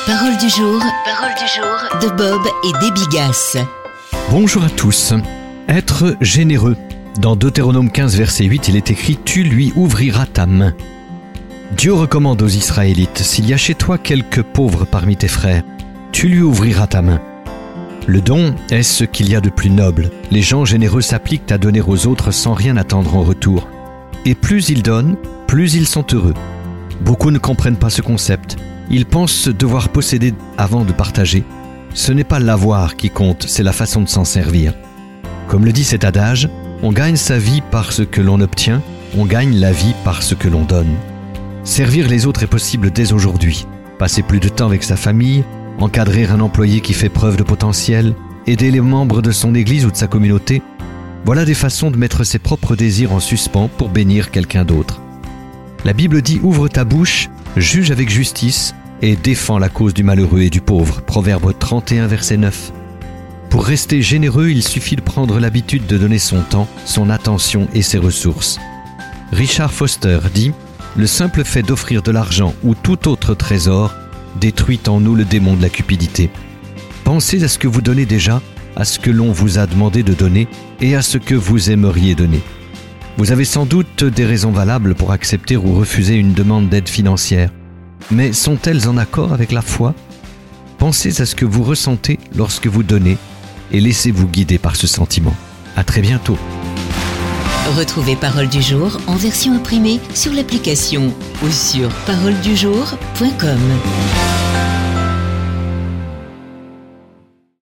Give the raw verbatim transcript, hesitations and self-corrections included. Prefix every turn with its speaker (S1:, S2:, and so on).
S1: Parole du jour, parole du jour de Bob et Déby Gasse.
S2: Bonjour à tous. Être généreux. Dans Deutéronome quinze, verset huit, il est écrit « Tu lui ouvriras ta main ». Dieu recommande aux Israélites, s'il y a chez toi quelques pauvres parmi tes frères, tu lui ouvriras ta main. Le don est ce qu'il y a de plus noble. Les gens généreux s'appliquent à donner aux autres sans rien attendre en retour. Et plus ils donnent, plus ils sont heureux. Beaucoup ne comprennent pas ce concept. Ils pensent devoir posséder avant de partager. Ce n'est pas l'avoir qui compte, c'est la façon de s'en servir. Comme le dit cet adage, on gagne sa vie par ce que l'on obtient, on gagne la vie par ce que l'on donne. Servir les autres est possible dès aujourd'hui. Passer plus de temps avec sa famille, encadrer un employé qui fait preuve de potentiel, aider les membres de son église ou de sa communauté, voilà des façons de mettre ses propres désirs en suspens pour bénir quelqu'un d'autre. La Bible dit « Ouvre ta bouche, juge avec justice et défends la cause du malheureux et du pauvre » Proverbe trente et un, verset neuf. Pour rester généreux, il suffit de prendre l'habitude de donner son temps, son attention et ses ressources. Richard Foster dit « Le simple fait d'offrir de l'argent ou tout autre trésor détruit en nous le démon de la cupidité. Pensez à ce que vous donnez déjà, à ce que l'on vous a demandé de donner et à ce que vous aimeriez donner. Vous avez sans doute des raisons valables pour accepter ou refuser une demande d'aide financière. Mais sont-elles en accord avec la foi ? Pensez à ce que vous ressentez lorsque vous donnez et laissez-vous guider par ce sentiment. À très bientôt.
S1: Retrouvez Parole du jour en version imprimée sur l'application ou sur parole du jour point com.